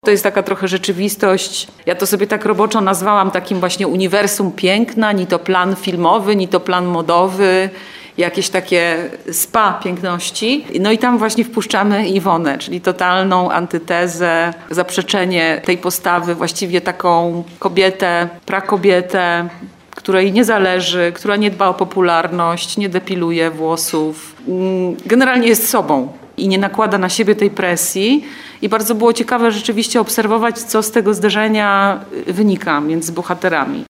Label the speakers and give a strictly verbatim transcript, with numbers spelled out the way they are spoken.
Speaker 1: To jest taka trochę rzeczywistość. Ja to sobie tak roboczo nazwałam takim właśnie uniwersum piękna, ni to plan filmowy, ni to plan modowy, jakieś takie spa piękności. No i tam właśnie wpuszczamy Iwonę, czyli totalną antytezę, zaprzeczenie tej postawy, właściwie taką kobietę, prakobietę, której nie zależy, która nie dba o popularność, nie depiluje włosów. Generalnie jest sobą i nie nakłada na siebie tej presji. I bardzo było ciekawe rzeczywiście obserwować, co z tego zderzenia wynika między bohaterami.